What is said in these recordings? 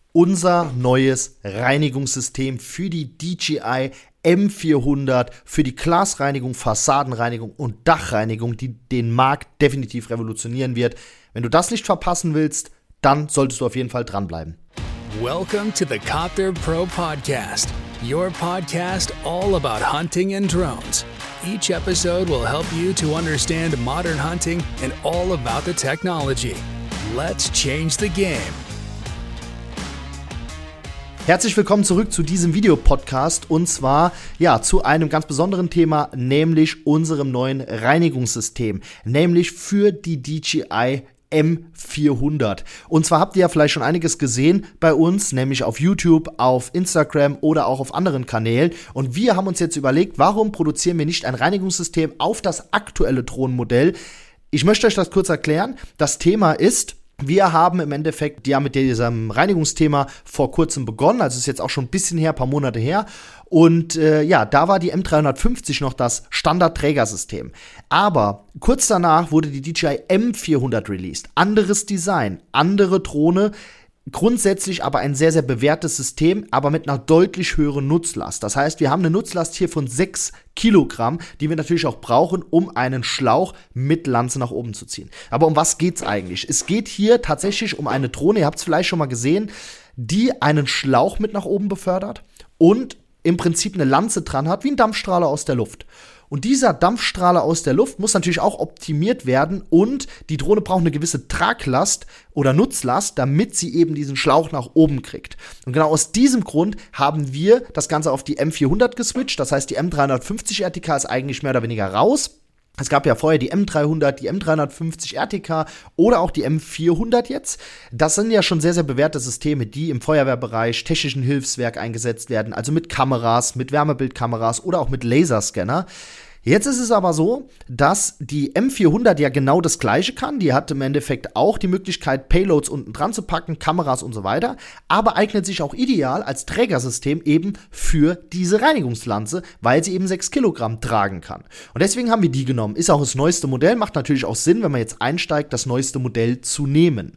unser neues Reinigungssystem für die DJI M400, für die Glasreinigung, Fassadenreinigung und Dachreinigung, die den Markt definitiv revolutionieren wird. Wenn du das nicht verpassen willst, dann solltest du auf jeden Fall dranbleiben. Welcome to the Copter Pro Podcast, your podcast all about hunting and drones. Each episode will help you to understand modern hunting and all about the technology. Let's change the game. Herzlich willkommen zurück zu diesem Videopodcast und zwar zu einem ganz besonderen Thema, nämlich unserem neuen Reinigungssystem, nämlich für die DJI M400. Und zwar habt ihr ja vielleicht schon einiges gesehen bei uns, nämlich auf YouTube, auf Instagram oder auch auf anderen Kanälen. Und wir haben uns jetzt überlegt, warum produzieren wir nicht ein Reinigungssystem auf das aktuelle Drohnenmodell? Ich möchte euch das kurz erklären. Das Thema ist: Wir haben im Endeffekt mit diesem Reinigungsthema vor kurzem begonnen, also ist jetzt auch schon ein bisschen her, ein paar Monate her. Und da war die M350 noch das Standard-Trägersystem. Aber kurz danach wurde die DJI M400 released. Anderes Design, andere Drohne, grundsätzlich aber ein sehr, sehr bewährtes System, aber mit einer deutlich höheren Nutzlast. Das heißt, wir haben eine Nutzlast hier von 6 Kilogramm, die wir natürlich auch brauchen, um einen Schlauch mit Lanze nach oben zu ziehen. Aber um was geht's eigentlich? Es geht hier tatsächlich um eine Drohne, ihr habt es vielleicht schon mal gesehen, die einen Schlauch mit nach oben befördert und im Prinzip eine Lanze dran hat, wie ein Dampfstrahler aus der Luft. Und dieser Dampfstrahler aus der Luft muss natürlich auch optimiert werden und die Drohne braucht eine gewisse Traglast oder Nutzlast, damit sie eben diesen Schlauch nach oben kriegt. Und genau aus diesem Grund haben wir das Ganze auf die M400 geswitcht. Das heißt, die M350 RTK ist eigentlich mehr oder weniger raus. Es gab ja vorher die M300, die M350 RTK oder auch die M400 jetzt. Das sind ja schon sehr, sehr bewährte Systeme, die im Feuerwehrbereich, technischen Hilfswerk eingesetzt werden. Also mit Kameras, mit Wärmebildkameras oder auch mit Laserscanner. Jetzt ist es aber so, dass die M400 ja genau das Gleiche kann. Die hat im Endeffekt auch die Möglichkeit, Payloads unten dran zu packen, Kameras und so weiter, aber eignet sich auch ideal als Trägersystem eben für diese Reinigungslanze, weil sie eben 6 Kilogramm tragen kann. Und deswegen haben wir die genommen. Ist auch das neueste Modell, macht natürlich auch Sinn, wenn man jetzt einsteigt, das neueste Modell zu nehmen.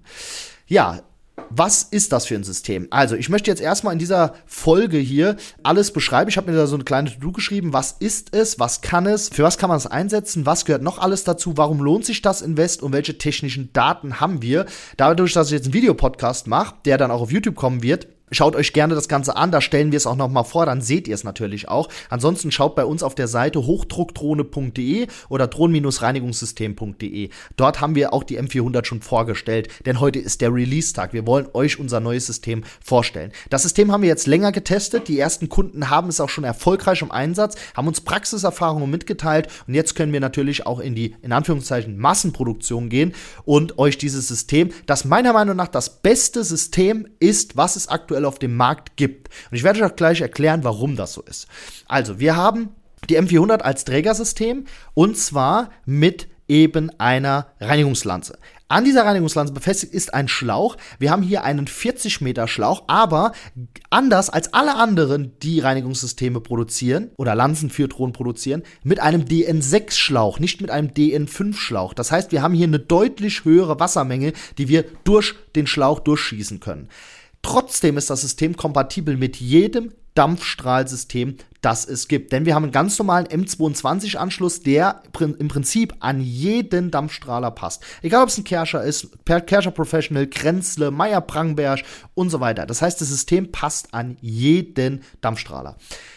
Ja, was ist das für ein System? Also, ich möchte jetzt erstmal in dieser Folge hier alles beschreiben. Ich habe mir da so eine kleine To-Do geschrieben. Was ist es? Was kann es? Für was kann man es einsetzen? Was gehört noch alles dazu? Warum lohnt sich das Invest? Und welche technischen Daten haben wir? Dadurch, dass ich jetzt einen Videopodcast mache, der dann auch auf YouTube kommen wird, schaut euch gerne das Ganze an, da stellen wir es auch noch mal vor, dann seht ihr es natürlich auch. Ansonsten schaut bei uns auf der Seite hochdruckdrohne.de oder drohnen-reinigungssystem.de. Dort haben wir auch die M400 schon vorgestellt, denn heute ist der Release-Tag. Wir wollen euch unser neues System vorstellen. Das System haben wir jetzt länger getestet. Die ersten Kunden haben es auch schon erfolgreich im Einsatz, haben uns Praxiserfahrungen mitgeteilt und jetzt können wir natürlich auch in die, in Anführungszeichen, Massenproduktion gehen und euch dieses System, das meiner Meinung nach das beste System ist, was es aktuell auf dem Markt gibt. Und ich werde euch auch gleich erklären, warum das so ist. Also, wir haben die M400 als Trägersystem und zwar mit eben einer Reinigungslanze. An dieser Reinigungslanze befestigt ist ein Schlauch. Wir haben hier einen 40 Meter Schlauch, aber anders als alle anderen, die Reinigungssysteme produzieren oder Lanzen für Drohnen produzieren, mit einem DN6 Schlauch, nicht mit einem DN5 Schlauch. Das heißt, wir haben hier eine deutlich höhere Wassermenge, die wir durch den Schlauch durchschießen können. Trotzdem ist das System kompatibel mit jedem Dampfstrahlsystem, das es gibt. Denn wir haben einen ganz normalen M22-Anschluss, der im Prinzip an jeden Dampfstrahler passt. Egal, ob es ein Kärcher ist, Kärcher Professional, Kränzle, Meyer-Prangberg und so weiter. Das heißt, das System passt an jeden Dampfstrahler.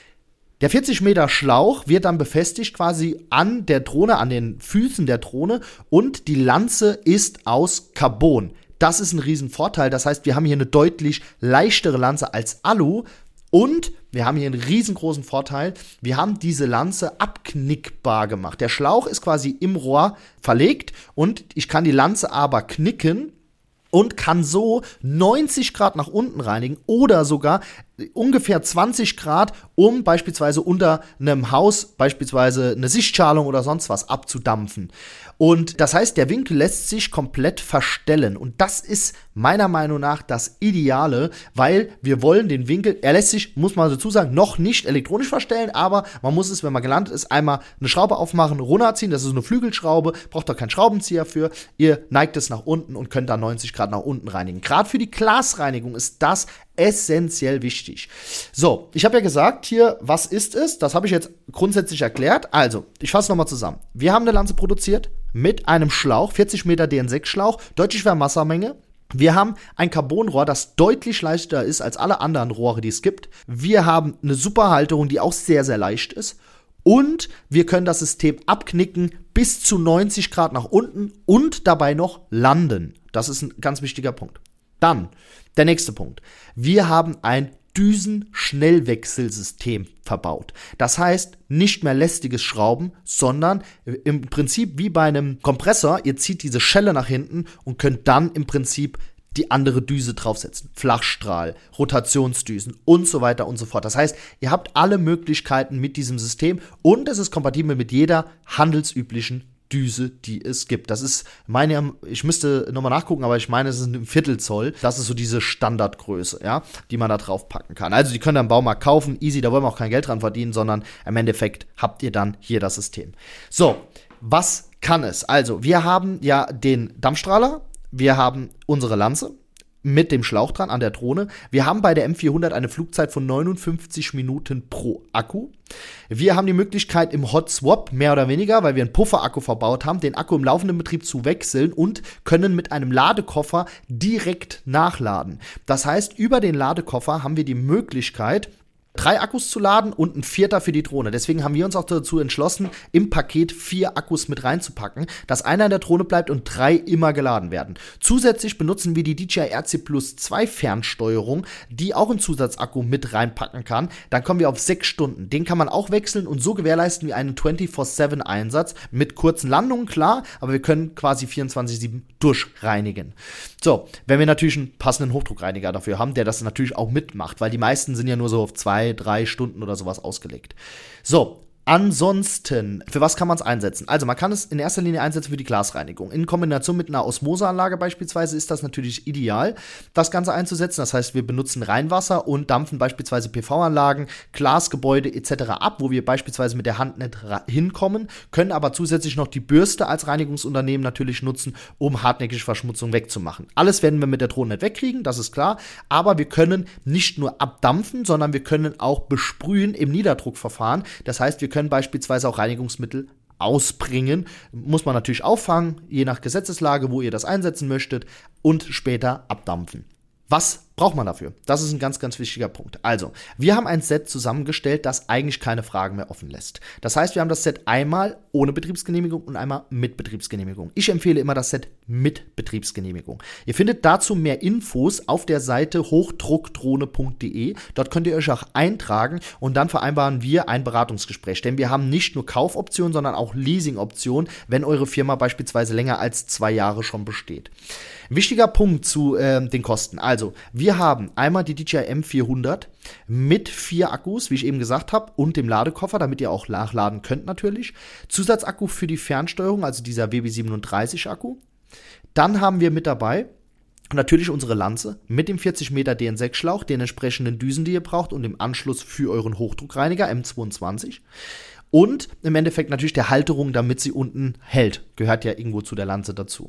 Der 40 Meter Schlauch wird dann befestigt quasi an der Drohne, an den Füßen der Drohne und die Lanze ist aus Carbon. Das ist ein Riesenvorteil. Das heißt, wir haben hier eine deutlich leichtere Lanze als Alu und wir haben hier einen riesengroßen Vorteil. Wir haben diese Lanze abknickbar gemacht. Der Schlauch ist quasi im Rohr verlegt und ich kann die Lanze aber knicken und kann so 90 Grad nach unten reinigen oder sogar ungefähr 20 Grad, um beispielsweise unter einem Haus beispielsweise eine Sichtschalung oder sonst was abzudampfen. Und das heißt, der Winkel lässt sich komplett verstellen. Und das ist meiner Meinung nach das Ideale, weil wir wollen den Winkel, er lässt sich, muss man dazu sagen, noch nicht elektronisch verstellen, aber man muss es, wenn man gelandet ist, einmal eine Schraube aufmachen, runterziehen. Das ist eine Flügelschraube, braucht doch keinen Schraubenzieher für. Ihr neigt es nach unten und könnt dann 90 Grad nach unten reinigen. Gerade für die Glasreinigung ist das essentiell wichtig. So, ich habe ja gesagt hier, was ist es? Das habe ich jetzt grundsätzlich erklärt. Also, ich fasse nochmal zusammen. Wir haben eine Lanze produziert mit einem Schlauch, 40 Meter DN6-Schlauch, deutlich mehr Wassermenge. Wir haben ein Carbonrohr, das deutlich leichter ist als alle anderen Rohre, die es gibt. Wir haben eine super Halterung, die auch sehr, sehr leicht ist. Und wir können das System abknicken bis zu 90 Grad nach unten und dabei noch landen. Das ist ein ganz wichtiger Punkt. Dann der nächste Punkt. Wir haben ein Düsenschnellwechselsystem verbaut. Das heißt, nicht mehr lästiges Schrauben, sondern im Prinzip wie bei einem Kompressor. Ihr zieht diese Schelle nach hinten und könnt dann im Prinzip die andere Düse draufsetzen. Flachstrahl, Rotationsdüsen und so weiter und so fort. Das heißt, ihr habt alle Möglichkeiten mit diesem System und es ist kompatibel mit jeder handelsüblichen Düse, die es gibt. Das ist ich müsste nochmal nachgucken, aber ich meine, es ist ein Viertelzoll. Das ist so diese Standardgröße, ja, die man da drauf packen kann. Also die könnt ihr im Baumarkt kaufen, easy, da wollen wir auch kein Geld dran verdienen, sondern im Endeffekt habt ihr dann hier das System. So, was kann es? Also, wir haben ja den Dampfstrahler, wir haben unsere Lanze mit dem Schlauch dran an der Drohne. Wir haben bei der M400 eine Flugzeit von 59 Minuten pro Akku. Wir haben die Möglichkeit im Hot Swap, mehr oder weniger, weil wir einen Pufferakku verbaut haben, den Akku im laufenden Betrieb zu wechseln und können mit einem Ladekoffer direkt nachladen. Das heißt, über den Ladekoffer haben wir die Möglichkeit, 3 Akkus zu laden und ein 4. für die Drohne. Deswegen haben wir uns auch dazu entschlossen, im Paket 4 Akkus mit reinzupacken, dass einer in der Drohne bleibt und 3 immer geladen werden. Zusätzlich benutzen wir die DJI RC Plus 2 Fernsteuerung, die auch einen Zusatzakku mit reinpacken kann. Dann kommen wir auf 6 Stunden. Den kann man auch wechseln und so gewährleisten wir einen 24/7-Einsatz mit kurzen Landungen, klar, aber wir können quasi 24/7 durchreinigen. So, wenn wir natürlich einen passenden Hochdruckreiniger dafür haben, der das natürlich auch mitmacht, weil die meisten sind ja nur so auf 2-3 Stunden oder sowas ausgelegt. So, ansonsten, für was kann man es einsetzen? Also man kann es in erster Linie einsetzen für die Glasreinigung. In Kombination mit einer Osmoseanlage beispielsweise ist das natürlich ideal, das Ganze einzusetzen. Das heißt, wir benutzen Reinwasser und dampfen beispielsweise PV-Anlagen, Glasgebäude etc. ab, wo wir beispielsweise mit der Hand nicht hinkommen, können aber zusätzlich noch die Bürste als Reinigungsunternehmen natürlich nutzen, um hartnäckige Verschmutzung wegzumachen. Alles werden wir mit der Drohne nicht wegkriegen, das ist klar, aber wir können nicht nur abdampfen, sondern wir können auch besprühen im Niederdruckverfahren. Das heißt, wir können beispielsweise auch Reinigungsmittel ausbringen. Muss man natürlich auffangen, je nach Gesetzeslage, wo ihr das einsetzen möchtet, und später abdampfen. Was braucht man dafür? Das ist ein ganz, ganz wichtiger Punkt. Also, wir haben ein Set zusammengestellt, das eigentlich keine Fragen mehr offen lässt. Das heißt, wir haben das Set einmal ohne Betriebsgenehmigung und einmal mit Betriebsgenehmigung. Ich empfehle immer das Set mit Betriebsgenehmigung. Ihr findet dazu mehr Infos auf der Seite hochdruckdrohne.de. Dort könnt ihr euch auch eintragen und dann vereinbaren wir ein Beratungsgespräch. Denn wir haben nicht nur Kaufoptionen, sondern auch Leasingoptionen, wenn eure Firma beispielsweise länger als 2 Jahre schon besteht. Ein wichtiger Punkt zu den Kosten. Also, wir haben einmal die DJI M400 mit 4 Akkus, wie ich eben gesagt habe, und dem Ladekoffer, damit ihr auch nachladen könnt natürlich. Zusatzakku für die Fernsteuerung, also dieser WB37 Akku. Dann haben wir mit dabei natürlich unsere Lanze mit dem 40 Meter DN6-Schlauch, den entsprechenden Düsen, die ihr braucht, und dem Anschluss für euren Hochdruckreiniger M22. Und im Endeffekt natürlich der Halterung, damit sie unten hält. Gehört ja irgendwo zu der Lanze dazu.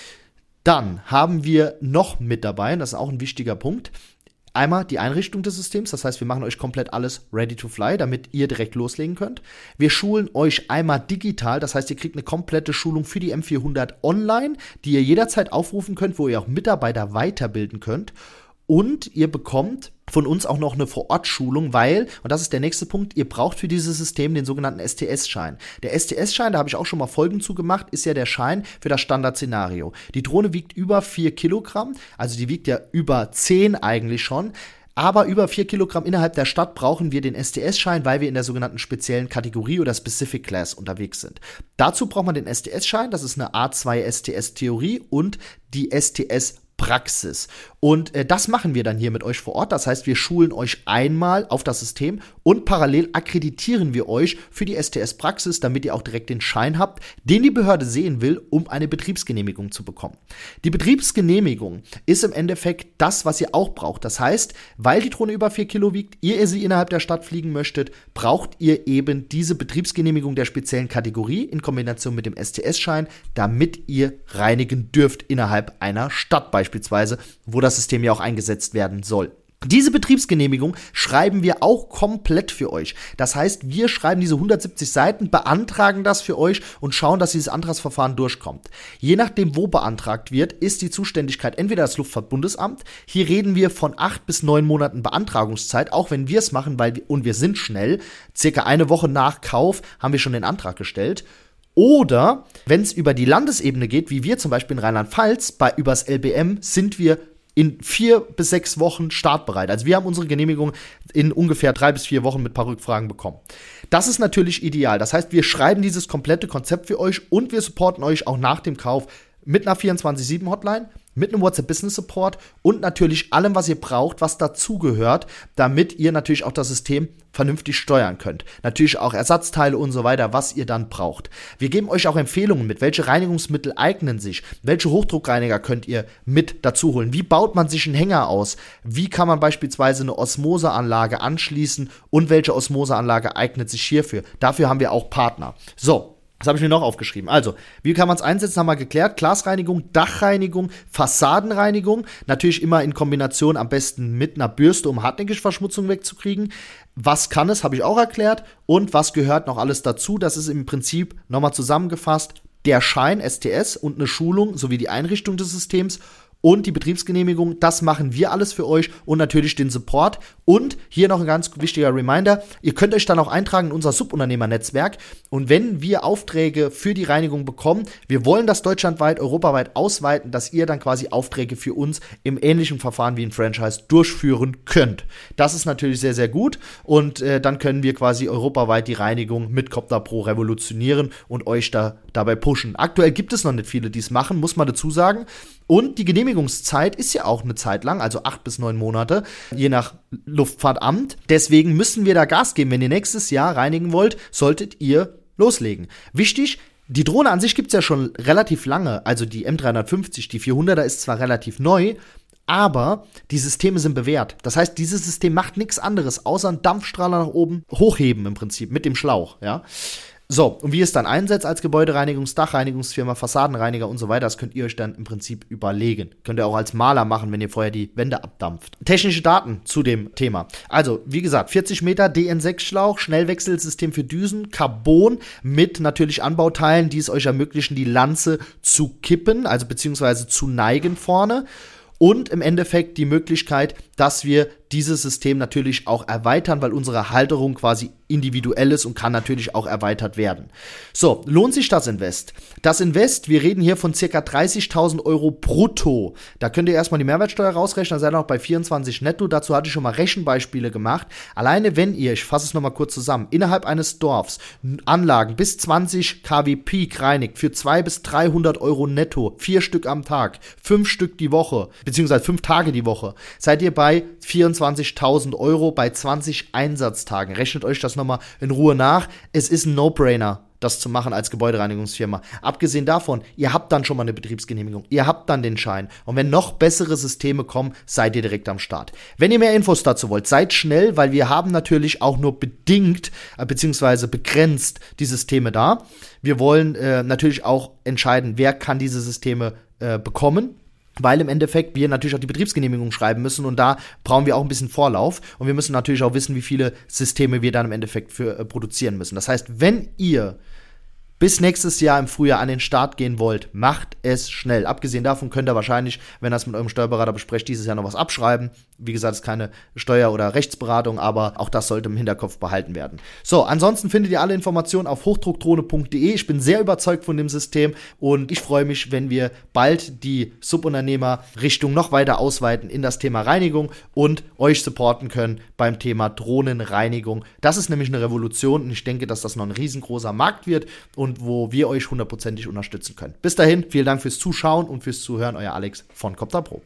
Dann haben wir noch mit dabei, das ist auch ein wichtiger Punkt, einmal die Einrichtung des Systems. Das heißt, wir machen euch komplett alles ready to fly, damit ihr direkt loslegen könnt. Wir schulen euch einmal digital, das heißt, ihr kriegt eine komplette Schulung für die M400 online, die ihr jederzeit aufrufen könnt, wo ihr auch Mitarbeiter weiterbilden könnt. Und ihr bekommt von uns auch noch eine Vor-Ort-Schulung, weil, und das ist der nächste Punkt, ihr braucht für dieses System den sogenannten STS-Schein. Der STS-Schein, da habe ich auch schon mal Folgen zu gemacht, ist ja der Schein für das Standardszenario. Die Drohne wiegt über 4 Kilogramm, also die wiegt ja über 10 eigentlich schon. Aber über 4 Kilogramm innerhalb der Stadt brauchen wir den STS-Schein, weil wir in der sogenannten speziellen Kategorie oder Specific Class unterwegs sind. Dazu braucht man den STS-Schein, das ist eine A2 STS-Theorie und die STS-Praxis. Und das machen wir dann hier mit euch vor Ort. Das heißt, wir schulen euch einmal auf das System und parallel akkreditieren wir euch für die STS-Praxis, damit ihr auch direkt den Schein habt, den die Behörde sehen will, um eine Betriebsgenehmigung zu bekommen. Die Betriebsgenehmigung ist im Endeffekt das, was ihr auch braucht. Das heißt, weil die Drohne über 4 Kilo wiegt, ihr sie innerhalb der Stadt fliegen möchtet, braucht ihr eben diese Betriebsgenehmigung der speziellen Kategorie in Kombination mit dem STS-Schein, damit ihr reinigen dürft innerhalb einer Stadt beispielsweise, wo das System ja auch eingesetzt werden soll. Diese Betriebsgenehmigung schreiben wir auch komplett für euch. Das heißt, wir schreiben diese 170 Seiten, beantragen das für euch und schauen, dass dieses Antragsverfahren durchkommt. Je nachdem, wo beantragt wird, ist die Zuständigkeit entweder das Luftfahrtbundesamt. Hier reden wir von 8 bis 9 Monaten Beantragungszeit, auch wenn wir es machen, und wir sind schnell. Circa eine Woche nach Kauf haben wir schon den Antrag gestellt. Oder wenn es über die Landesebene geht, wie wir zum Beispiel in Rheinland-Pfalz, übers LBM sind wir in 4 bis 6 Wochen startbereit. Also wir haben unsere Genehmigung in ungefähr 3 bis 4 Wochen mit ein paar Rückfragen bekommen. Das ist natürlich ideal. Das heißt, wir schreiben dieses komplette Konzept für euch und wir supporten euch auch nach dem Kauf mit einer 24/7-Hotline, mit einem WhatsApp-Business-Support und natürlich allem, was ihr braucht, was dazugehört, damit ihr natürlich auch das System vernünftig steuern könnt. Natürlich auch Ersatzteile und so weiter, was ihr dann braucht. Wir geben euch auch Empfehlungen mit, welche Reinigungsmittel eignen sich, welche Hochdruckreiniger könnt ihr mit dazu holen, wie baut man sich einen Hänger aus, wie kann man beispielsweise eine Osmoseanlage anschließen und welche Osmoseanlage eignet sich hierfür. Dafür haben wir auch Partner. So. Das habe ich mir noch aufgeschrieben. Also, wie kann man es einsetzen, haben wir geklärt. Glasreinigung, Dachreinigung, Fassadenreinigung. Natürlich immer in Kombination am besten mit einer Bürste, um Hartnäckigverschmutzung wegzukriegen. Was kann es, habe ich auch erklärt. Und was gehört noch alles dazu? Das ist im Prinzip, nochmal zusammengefasst, der Schein STS und eine Schulung sowie die Einrichtung des Systems. Und die Betriebsgenehmigung, das machen wir alles für euch und natürlich den Support. Und hier noch ein ganz wichtiger Reminder, ihr könnt euch dann auch eintragen in unser Subunternehmernetzwerk. Und wenn wir Aufträge für die Reinigung bekommen, wir wollen das deutschlandweit, europaweit ausweiten, dass ihr dann quasi Aufträge für uns im ähnlichen Verfahren wie ein Franchise durchführen könnt. Das ist natürlich sehr, sehr gut. Und dann können wir quasi europaweit die Reinigung mit Copter Pro revolutionieren und euch dabei pushen. Aktuell gibt es noch nicht viele, die es machen, muss man dazu sagen. Und die Genehmigungszeit ist ja auch eine Zeit lang, also 8 bis 9 Monate, je nach Luftfahrtamt. Deswegen müssen wir da Gas geben. Wenn ihr nächstes Jahr reinigen wollt, solltet ihr loslegen. Wichtig, die Drohne an sich gibt es ja schon relativ lange. Also die M350, die 400er ist zwar relativ neu, aber die Systeme sind bewährt. Das heißt, dieses System macht nichts anderes, außer einen Dampfstrahler nach oben hochheben im Prinzip mit dem Schlauch, ja. So, und wie ihr es dann einsetzt als Dachreinigungsfirma, Fassadenreiniger und so weiter, das könnt ihr euch dann im Prinzip überlegen. Könnt ihr auch als Maler machen, wenn ihr vorher die Wände abdampft. Technische Daten zu dem Thema. Also, wie gesagt, 40 Meter DN6-Schlauch, Schnellwechselsystem für Düsen, Carbon mit natürlich Anbauteilen, die es euch ermöglichen, die Lanze zu kippen, also beziehungsweise zu neigen vorne. Und im Endeffekt die Möglichkeit, dass wir dieses System natürlich auch erweitern, weil unsere Halterung quasi individuell ist und kann natürlich auch erweitert werden. So, lohnt sich das Invest? Das Invest, wir reden hier von ca. 30.000 € brutto. Da könnt ihr erstmal die Mehrwertsteuer rausrechnen, dann seid ihr noch bei 24 netto. Dazu hatte ich schon mal Rechenbeispiele gemacht. Alleine wenn ihr, ich fasse es nochmal kurz zusammen, innerhalb eines Dorfs Anlagen bis 20 kW Peak reinigt für 200 bis 300 € netto, 4 Stück am Tag, 5 Stück die Woche, beziehungsweise 5 Tage die Woche, seid ihr bei 24.000 € bei 20 Einsatztagen. Rechnet euch das nochmal in Ruhe nach. Es ist ein No-Brainer, das zu machen als Gebäudereinigungsfirma. Abgesehen davon, ihr habt dann schon mal eine Betriebsgenehmigung, ihr habt dann den Schein. Und wenn noch bessere Systeme kommen, seid ihr direkt am Start. Wenn ihr mehr Infos dazu wollt, seid schnell, weil wir haben natürlich auch nur bedingt, beziehungsweise begrenzt die Systeme da. Wir wollen natürlich auch entscheiden, wer kann diese Systeme bekommen. Weil im Endeffekt wir natürlich auch die Betriebsgenehmigung schreiben müssen und da brauchen wir auch ein bisschen Vorlauf und wir müssen natürlich auch wissen, wie viele Systeme wir dann im Endeffekt für produzieren müssen. Das heißt, wenn ihr bis nächstes Jahr im Frühjahr an den Start gehen wollt, macht es schnell. Abgesehen davon könnt ihr wahrscheinlich, wenn ihr das mit eurem Steuerberater besprecht, dieses Jahr noch was abschreiben. Wie gesagt, es ist keine Steuer- oder Rechtsberatung, aber auch das sollte im Hinterkopf behalten werden. So, ansonsten findet ihr alle Informationen auf hochdruckdrohne.de. Ich bin sehr überzeugt von dem System und ich freue mich, wenn wir bald die Subunternehmer-Richtung noch weiter ausweiten in das Thema Reinigung und euch supporten können beim Thema Drohnenreinigung. Das ist nämlich eine Revolution und ich denke, dass das noch ein riesengroßer Markt wird und wo wir euch 100%ig unterstützen können. Bis dahin, vielen Dank fürs Zuschauen und fürs Zuhören. Euer Alex von Copter Pro.